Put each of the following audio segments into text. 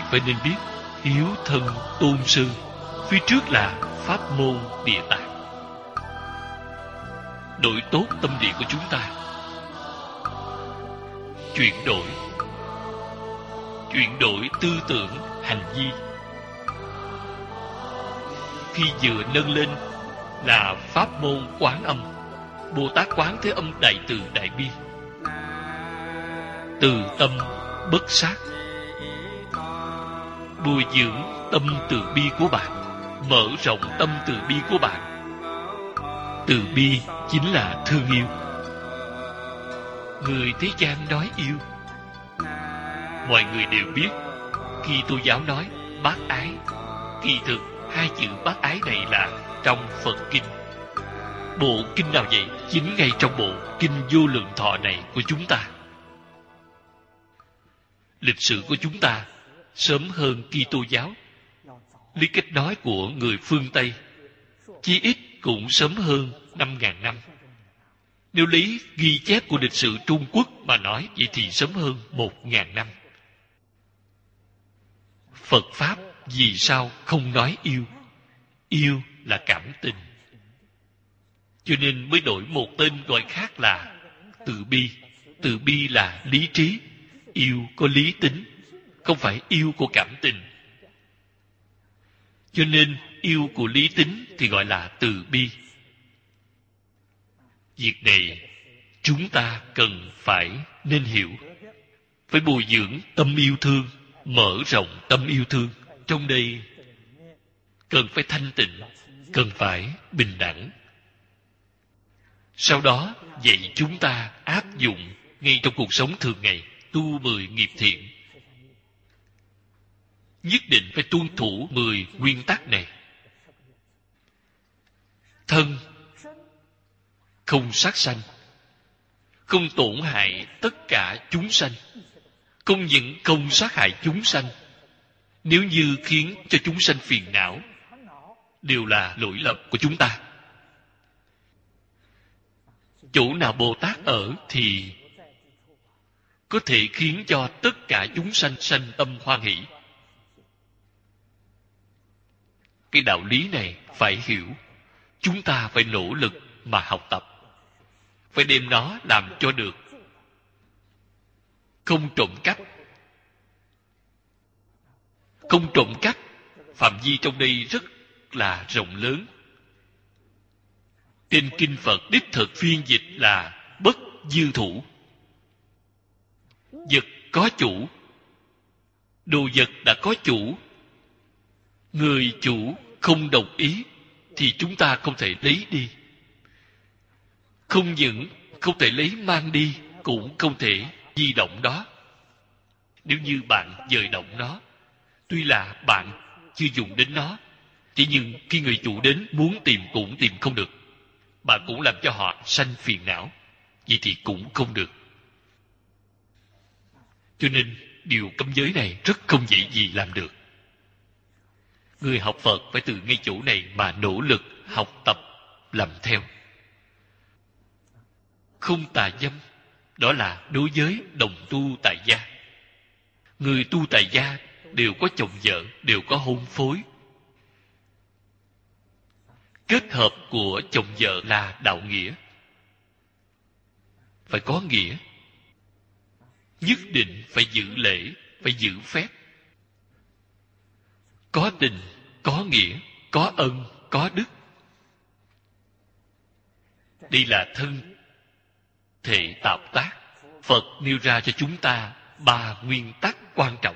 phải nên biết hiếu thân tôn sư, phía trước là pháp môn Địa Tạng. Đổi tốt tâm địa của chúng ta, chuyển đổi tư tưởng hành vi. Khi vừa nâng lên là pháp môn Quán Âm, Bồ Tát Quán Thế Âm Đại Từ Đại Bi, từ tâm bất sát, bồi dưỡng tâm từ bi của bạn, mở rộng tâm từ bi của bạn. Từ bi chính là thương yêu. Người thế gian nói yêu, mọi người đều biết. Khi Tô giáo nói bác ái, kỳ thực hai chữ bác ái này là trong Phật Kinh. Bộ kinh nào vậy? Chính ngay trong bộ Kinh Vô Lượng Thọ này của chúng ta. Lịch sử của chúng ta sớm hơn Kitô giáo. Lý cách nói của người phương Tây chí ít cũng sớm hơn 5.000 năm. Nếu lấy ghi chép của lịch sử Trung Quốc mà nói, vậy thì sớm hơn 1.000 năm. Phật Pháp vì sao không nói yêu? Yêu là cảm tình. Cho nên mới đổi một tên gọi khác là từ bi. Từ bi là lý trí. Yêu có lý tính, không phải yêu của cảm tình. Cho nên yêu của lý tính thì gọi là từ bi. Việc này chúng ta cần phải nên hiểu. Phải bồi dưỡng tâm yêu thương, mở rộng tâm yêu thương. Trong đây cần phải thanh tịnh, cần phải bình đẳng. Sau đó dạy chúng ta áp dụng ngay trong cuộc sống thường ngày, tu 10 nghiệp thiện. Nhất định phải tuân thủ 10 nguyên tắc này. Thân, không sát sanh, không tổn hại tất cả chúng sanh, không những không sát hại chúng sanh. Nếu như khiến cho chúng sanh phiền não, đều là lỗi lầm của chúng ta. Chỗ nào Bồ Tát ở thì có thể khiến cho tất cả chúng sanh sanh tâm hoan hỷ. Cái đạo lý này phải hiểu. Chúng ta phải nỗ lực mà học tập, phải đem nó làm cho được. Không trộm cắp. Không trộm cắp, phạm vi trong đây rất là rộng lớn. Trên kinh Phật đích thực phiên dịch là bất dư thủ. Vật có chủ, đồ vật đã có chủ, người chủ không đồng ý thì chúng ta không thể lấy đi. Không những không thể lấy mang đi, cũng không thể di động đó. Nếu như bạn dời động nó, tuy là bạn chưa dùng đến nó, chỉ nhưng khi người chủ đến muốn tìm cũng tìm không được, bạn cũng làm cho họ sanh phiền não, vậy thì cũng không được. Cho nên điều cấm giới này rất không dễ gì làm được. Người học Phật phải từ ngay chỗ này mà nỗ lực học tập làm theo. Không tà dâm, đó là đối với đồng tu tại gia. Người tu tại gia đều có chồng vợ, đều có hôn phối. Kết hợp của chồng vợ là đạo nghĩa. Phải có nghĩa. Nhất định phải giữ lễ, phải giữ phép. Có tình, có nghĩa, có ân, có đức. Đây là thân thể tạo tác. Phật nêu ra cho chúng ta 3 nguyên tắc quan trọng.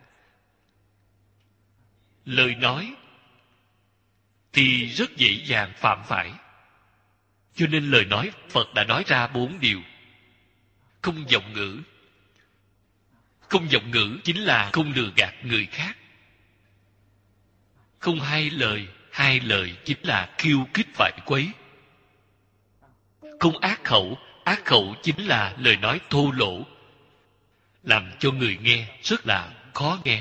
Lời nói thì rất dễ dàng phạm phải. Cho nên lời nói Phật đã nói ra 4 điều. Không vọng ngữ. Không vọng ngữ chính là không lừa gạt người khác. Không hai lời chính là khiêu khích phải quấy. Không ác khẩu chính là lời nói thô lỗ, làm cho người nghe rất là khó nghe.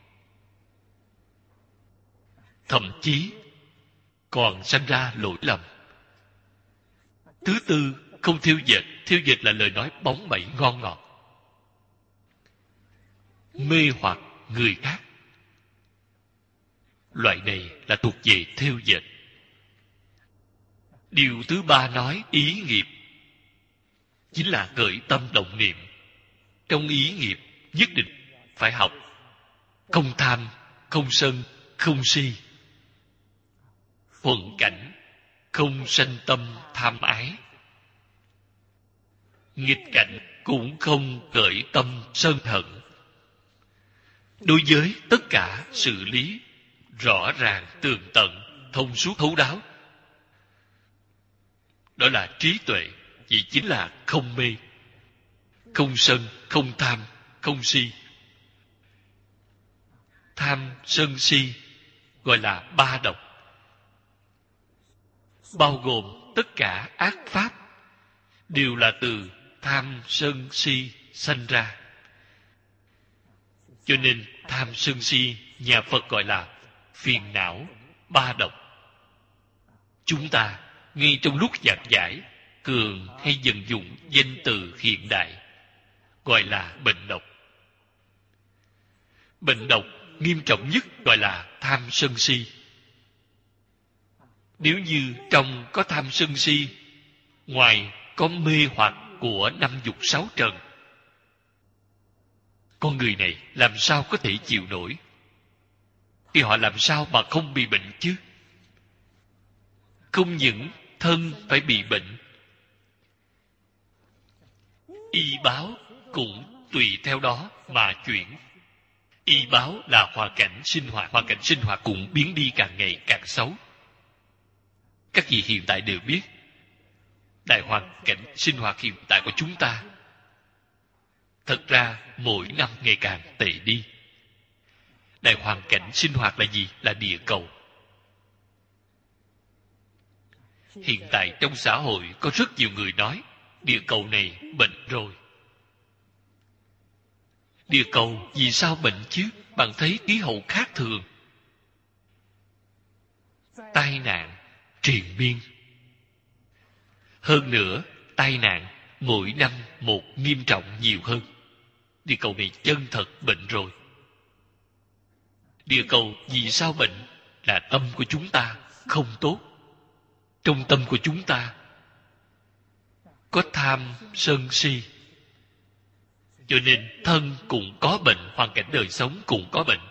Thậm chí còn sanh ra lỗi lầm. Thứ tư, không thiêu dệt là lời nói bóng bẩy ngon ngọt, mê hoặc người khác. loại này là thuộc về thêu dệt. Điều thứ ba nói ý nghiệp, chính là khởi tâm động niệm. Trong ý nghiệp nhất định phải học không tham, không sân, không si. Thuận cảnh, không sanh tâm tham ái. Nghịch cảnh cũng không khởi tâm sân hận. Đối với tất cả xử lý rõ ràng, tường tận, thông suốt, thấu đáo. Đó là trí tuệ, chỉ chính là không mê, không sân, không tham, không si. Tham, sân, si gọi là ba độc, bao gồm tất cả ác pháp đều là từ tham, sân, si sanh ra. Cho nên tham, sân, si nhà Phật gọi là phiền não, ba độc. Chúng ta ngay trong lúc giảng giải thường hay vận dụng danh từ hiện đại gọi là bệnh độc. Bệnh độc nghiêm trọng nhất gọi là tham sân si. Nếu như trong có tham sân si, ngoài có mê hoặc của năm dục sáu trần, con người này làm sao có thể chịu nổi? Thì họ làm sao mà không bị bệnh chứ? Không những thân phải bị bệnh, y báo cũng tùy theo đó mà chuyển. Y báo là hoàn cảnh sinh hoạt, hoàn cảnh sinh hoạt cũng biến đi càng ngày càng xấu. Các vị hiện tại đều biết, đại hoàn cảnh sinh hoạt hiện tại của chúng ta thật ra mỗi năm ngày càng tệ đi. Đại hoàn cảnh sinh hoạt là gì? Là địa cầu. Hiện tại trong xã hội có rất nhiều người nói địa cầu này bệnh rồi. Địa cầu vì sao bệnh chứ? Bạn thấy khí hậu khác thường, tai nạn triền miên. Hơn nữa, tai nạn mỗi năm một nghiêm trọng nhiều hơn. Địa cầu này chân thật bệnh rồi. Địa cầu vì sao bệnh? Là tâm của chúng ta không tốt. Trong tâm của chúng ta có tham, sân, si. Cho nên thân cũng có bệnh, hoàn cảnh đời sống cũng có bệnh.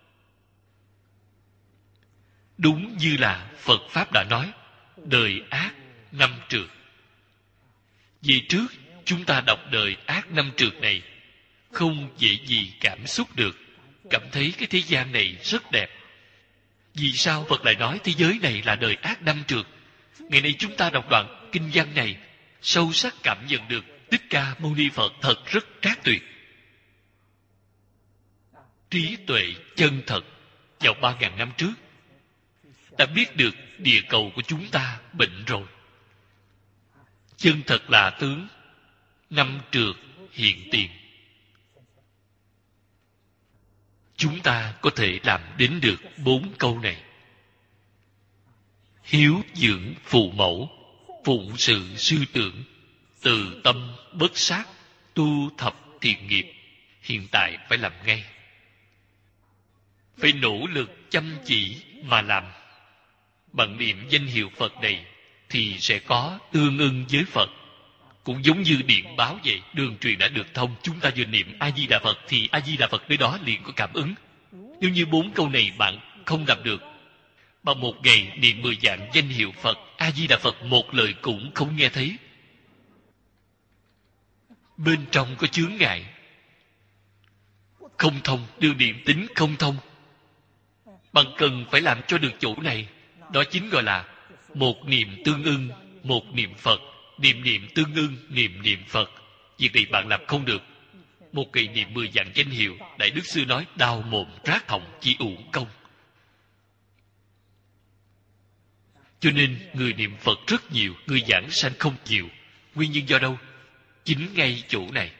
Đúng như là Phật Pháp đã nói, đời ác năm trượt. Vì trước chúng ta đọc đời ác năm trượt này, không dễ gì cảm xúc được, cảm thấy cái thế gian này rất đẹp. Vì sao Phật lại nói thế giới này là đời ác năm trượt? Ngày nay chúng ta đọc đoạn kinh văn này, sâu sắc cảm nhận được Thích Ca Mâu Ni Phật thật rất trác tuyệt. Trí tuệ chân thật vào 3.000 năm trước đã biết được địa cầu của chúng ta bệnh rồi. Chân thật là tướng năm trượt hiện tiền. Chúng ta có thể làm đến được 4 câu này. Hiếu dưỡng phụ mẫu, phụng sự sư trưởng, từ tâm bất sát, tu thập thiện nghiệp. Hiện tại phải làm ngay. Phải nỗ lực chăm chỉ mà làm. Bằng niệm danh hiệu Phật này thì sẽ có tương ưng với Phật. Cũng giống như điện báo vậy, đường truyền đã được thông. Chúng ta vừa niệm A-di-đà Phật thì A-di-đà Phật nơi đó liền có cảm ứng. Nếu như 4 câu này bạn không làm được, bằng một ngày niệm 10 vạn danh hiệu Phật, A-di-đà Phật một lời cũng không nghe thấy. Bên trong có chướng ngại, không thông, đường niệm tính không thông. Bạn cần phải làm cho được chỗ này. Đó chính gọi là một niệm tương ưng, một niệm Phật. Niệm niệm tương ưng, niệm niệm Phật. Việc này bạn làm không được. Một ngày niệm 10 vạn danh hiệu, Đại Đức Sư nói đau mồm rát họng chỉ uổng công. Cho nên người niệm Phật rất nhiều, người giảng sanh không nhiều. Nguyên nhân do đâu? Chính ngay chỗ này.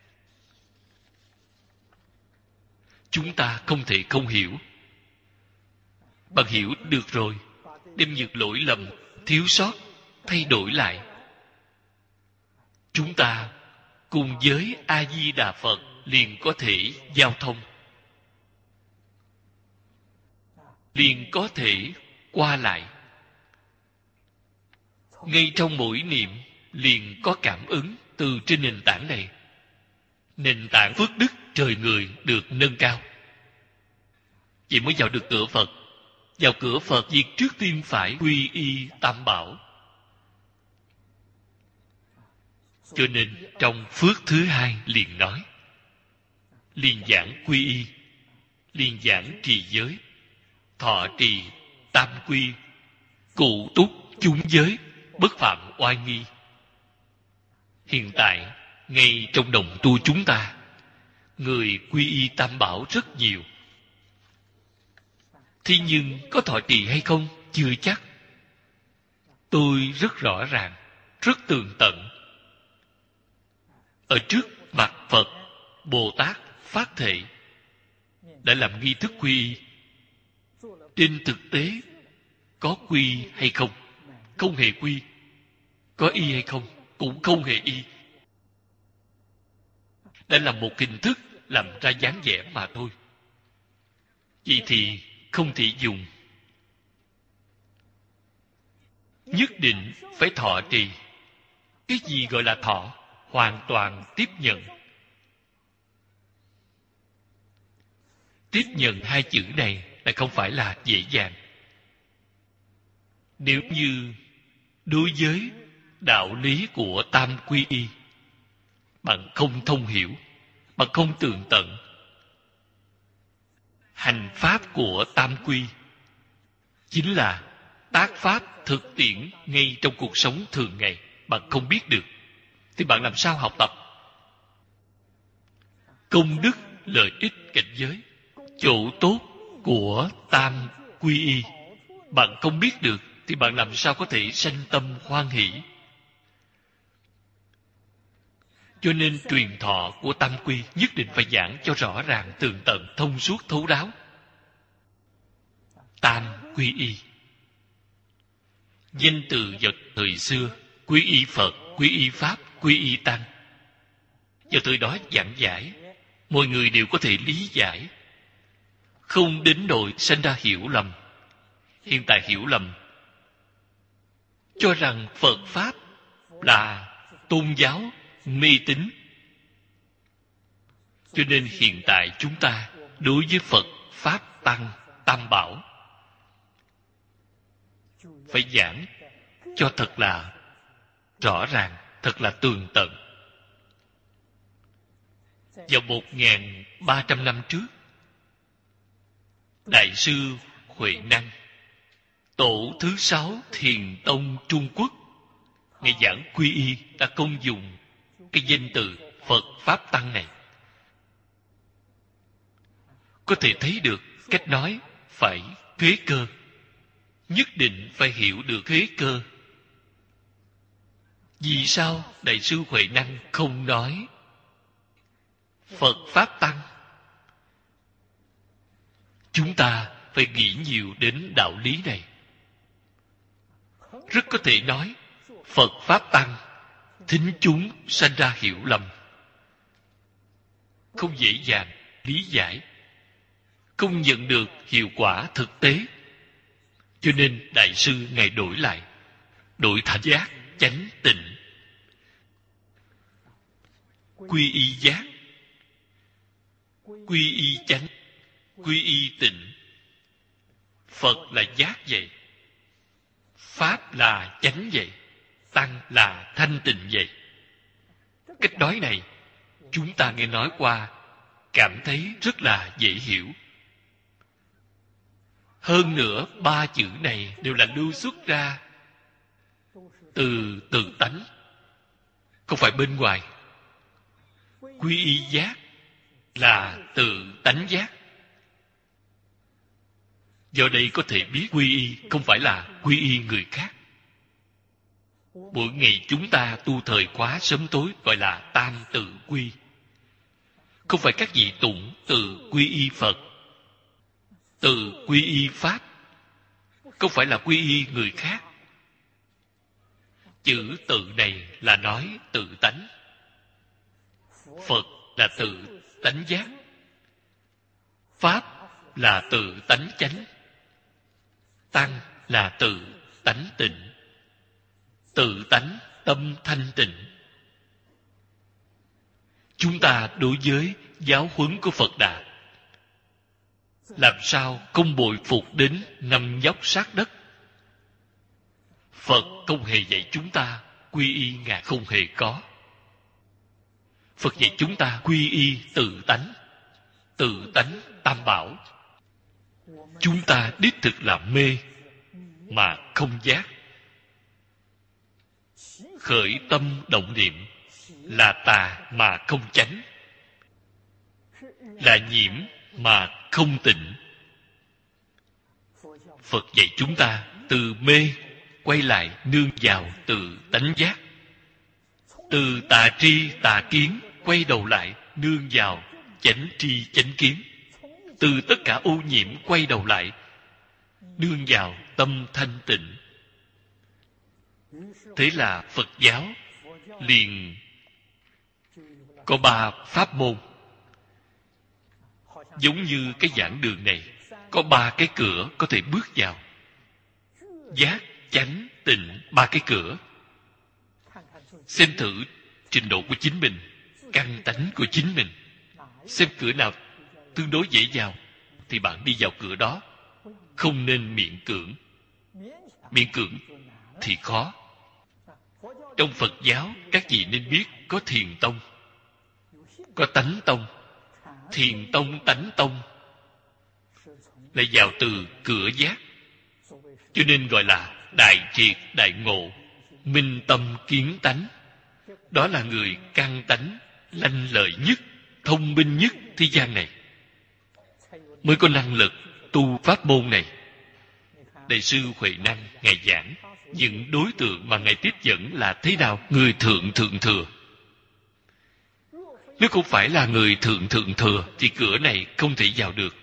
Chúng ta không thể không hiểu. Bạn hiểu được rồi, đem những lỗi lầm, thiếu sót thay đổi lại. Chúng ta cùng với A-di-đà Phật liền có thể giao thông. liền có thể qua lại. Ngay trong mỗi niệm liền có cảm ứng từ trên nền tảng này. Nền tảng phước đức trời người được nâng cao. Vậy mới vào được cửa Phật. Vào cửa Phật, việc trước tiên phải quy y Tam Bảo. Cho nên trong phước thứ hai liền nói, liền giảng quy y, liền giảng trì giới, thọ trì tam quy, cụ túc chúng giới, bất phạm oai nghi. Hiện tại, ngay trong đồng tu chúng ta, người quy y Tam Bảo rất nhiều. Thế nhưng có thọ trì hay không? Chưa chắc. Tôi rất rõ ràng, rất tường tận. Ở trước mặt Phật, Bồ Tát phát thệ đã làm nghi thức quy y. Trên thực tế có quy hay không? Không hề quy. Có y hay không? Cũng không hề y. Đã là một hình thức làm ra dáng vẻ mà thôi. Vậy thì không thể dùng. Nhất định phải thọ trì. Cái gì gọi là thọ? Hoàn toàn tiếp nhận. Tiếp nhận hai chữ này là không phải là dễ dàng. Nếu như đối với đạo lý của tam quy y, bạn không thông hiểu, bạn không tường tận, hành pháp của tam quy chính là tác pháp thực tiễn ngay trong cuộc sống thường ngày. Bạn không biết được thì bạn làm sao học tập? Công đức, lợi ích, cảnh giới, chỗ tốt của tam quy y bạn không biết được thì bạn làm sao có thể sanh tâm hoan hỷ? Cho nên truyền thọ của tam quy nhất định phải giảng cho rõ ràng, tường tận, thông suốt, thấu đáo. Tam quy y. Danh từ vật thời xưa, quy y Phật, quy y Pháp, quy y Tăng. Vào thời đó giảng giải, mọi người đều có thể lý giải, không đến nỗi sanh ra hiểu lầm. Hiện tại hiểu lầm, cho rằng Phật Pháp là tôn giáo mê tín. Cho nên hiện tại chúng ta đối với Phật, Pháp, Tăng, Tam Bảo phải giảng cho thật là rõ ràng, thật là tường tận. Vào 1.300 năm trước, Đại sư Huệ Năng, tổ thứ 6 Thiền Tông Trung Quốc, Ngài giảng quy y đã công dùng cái danh từ Phật Pháp Tăng này. Có thể thấy được cách nói phải khế cơ. Nhất định phải hiểu được khế cơ. Vì sao Đại sư Huệ Năng không nói Phật Pháp Tăng? Chúng ta phải nghĩ nhiều đến đạo lý này. Rất có thể nói Phật Pháp Tăng, thính chúng sanh ra hiểu lầm, không dễ dàng lý giải, không nhận được hiệu quả thực tế. Cho nên Đại sư Ngài đổi lại, đổi thành giác, chánh, tịnh. Quy y giác, quy y chánh, quy y tịnh. Phật là giác vậy, Pháp là chánh vậy, Tăng là thanh tịnh vậy. Cách nói này chúng ta nghe nói qua, cảm thấy rất là dễ hiểu. Hơn nữa, ba chữ này đều là lưu xuất ra từ tự tánh, không phải bên ngoài. Quy y giác là tự tánh giác. Do đây có thể biết quy y không phải là quy y người khác. Mỗi ngày chúng ta tu thời khóa sớm tối gọi là tam tự quy. Không phải các vị tụng tự quy y Phật, tự quy y Pháp, không phải là quy y người khác. Chữ tự này là nói tự tánh. Phật là tự tánh giác, Pháp là tự tánh chánh, Tăng là tự tánh tịnh, tự tánh tâm thanh tịnh. Chúng ta đối với giáo huấn của Phật Đà làm sao không bội phục đến năm dốc sát đất. Phật không hề dạy chúng ta quy y Ngài không hề có. Phật dạy chúng ta quy y tự tánh tam bảo. Chúng ta đích thực là mê mà không giác, khởi tâm động niệm là tà mà không chánh, là nhiễm mà không tịnh. Phật dạy chúng ta từ mê quay lại nương vào tự tánh giác, từ tà tri tà kiến quay đầu lại nương vào chánh tri chánh kiến, từ tất cả ô nhiễm quay đầu lại nương vào tâm thanh tịnh. Thế là Phật giáo liền có 3 pháp môn. Giống như cái giảng đường này có 3 cái cửa có thể bước vào. Giác, chánh, tịnh, 3 cái cửa. Xem thử trình độ của chính mình, căn tánh của chính mình. Xem cửa nào tương đối dễ vào thì bạn đi vào cửa đó. Không nên miễn cưỡng. Miễn cưỡng thì khó. Trong Phật giáo các vị nên biết có thiền tông, có tánh tông. Thiền tông, tánh tông là vào từ cửa giác, cho nên gọi là đại triệt đại ngộ, minh tâm kiến tánh. Đó là người căn tánh lanh lợi nhất, thông minh nhất thế gian này, mới có năng lực tu pháp môn này. Đại sư Huệ Năng Ngài giảng những đối tượng mà Ngài tiếp dẫn là thế nào? Người thượng thượng thừa. Nếu không phải là người thượng thượng thừa thì cửa này không thể vào được.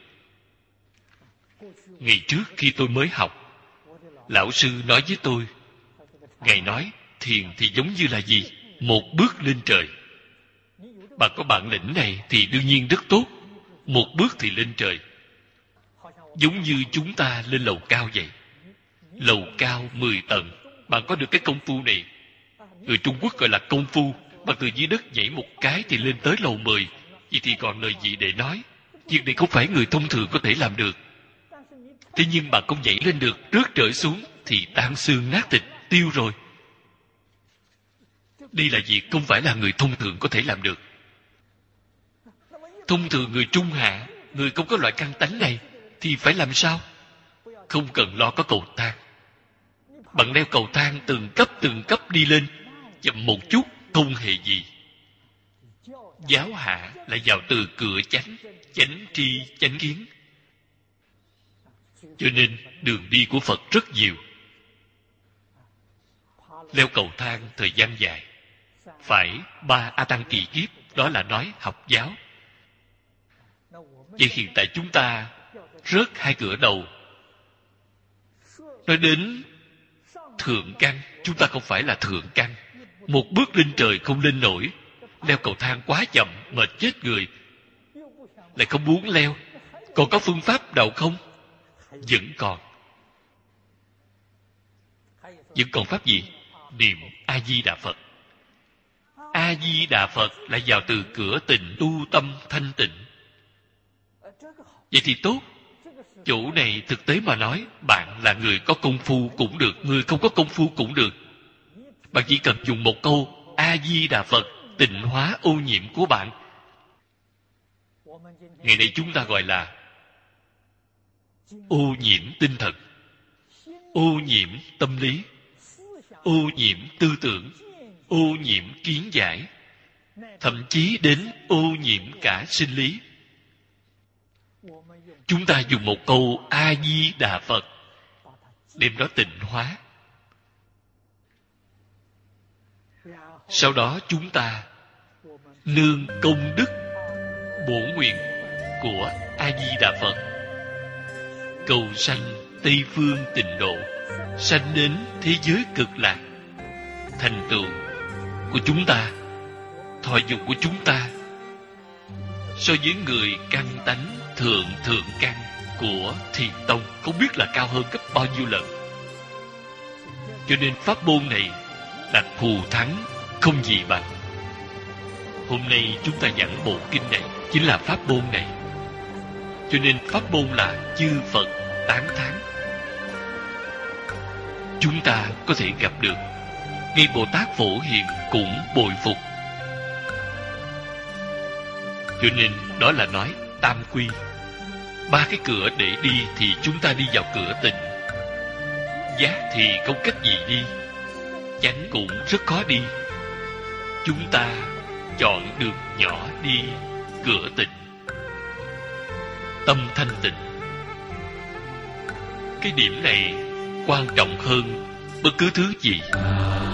Ngày trước khi tôi mới học, lão sư nói với tôi, Ngài nói thiền thì giống như là gì? Một bước lên trời. Bạn có bản lĩnh này thì đương nhiên rất tốt. Một bước thì lên trời. Giống như chúng ta lên lầu cao vậy. Lầu cao 10 tầng. Bạn có được cái công phu này. Người Trung Quốc gọi là công phu. Bạn từ dưới đất nhảy một cái thì lên tới lầu 10. Vậy thì còn lời gì để nói? Việc này không phải người thông thường có thể làm được. Thế nhưng bạn không nhảy lên được, rớt trở xuống thì tan xương nát thịt, tiêu rồi. Đây là việc không phải là người thông thường có thể làm được. Thông thường người trung hạ, người không có loại căn tánh này thì phải làm sao? Không cần lo có cầu thang. Bạn leo cầu thang từng cấp đi lên, chậm một chút không hề gì. Giáo hạ là vào từ cửa chánh, chánh tri chánh kiến. Cho nên đường đi của Phật rất nhiều. Leo cầu thang thời gian dài, phải 3 A Tăng kỳ kiếp, đó là nói học giáo. Vậy hiện tại chúng ta rớt 2 cửa đầu. Nói đến thượng căn, chúng ta không phải là thượng căn. Một bước lên trời không lên nổi. Leo cầu thang quá chậm, mệt chết người. Lại không muốn leo. Còn có phương pháp nào không? Vẫn còn. Vẫn còn pháp gì? Niệm A-di-đà Phật. A-di-đà Phật là vào từ cửa tịnh, tu tâm thanh tịnh. Vậy thì tốt. Chỗ này thực tế mà nói, bạn là người có công phu cũng được, người không có công phu cũng được. Bạn chỉ cần dùng một câu A-di-đà Phật tịnh hóa ô nhiễm của bạn. Ngày nay chúng ta gọi là ô nhiễm tinh thần, ô nhiễm tâm lý, ô nhiễm tư tưởng, ô nhiễm kiến giải, thậm chí đến ô nhiễm cả sinh lý. Chúng ta dùng một câu A-di-đà Phật đem đó tịnh hóa. Sau đó chúng ta nương công đức bổ nguyện của A-di-đà Phật cầu sanh Tây Phương Tịnh Độ, sanh đến thế giới cực lạc. Thành tựu của chúng ta, thọ dụng của chúng ta so với người căn tánh thượng căn của Thiền Tông không biết là cao hơn gấp bao nhiêu lần. Cho nên pháp môn này là thù thắng không gì bằng. Hôm nay chúng ta giảng bộ kinh này chính là pháp môn này. Cho nên pháp môn là chư Phật tán thán. Chúng ta có thể gặp được, ngay Bồ Tát Phổ Hiền cũng bội phục. Cho nên đó là nói tam quy. 3 cái cửa để đi thì chúng ta đi vào cửa tịnh. Giác thì không cách gì đi, chánh cũng rất khó đi. Chúng ta chọn đường nhỏ đi cửa tịnh, tâm thanh tịnh. Cái điểm này quan trọng hơn bất cứ thứ gì.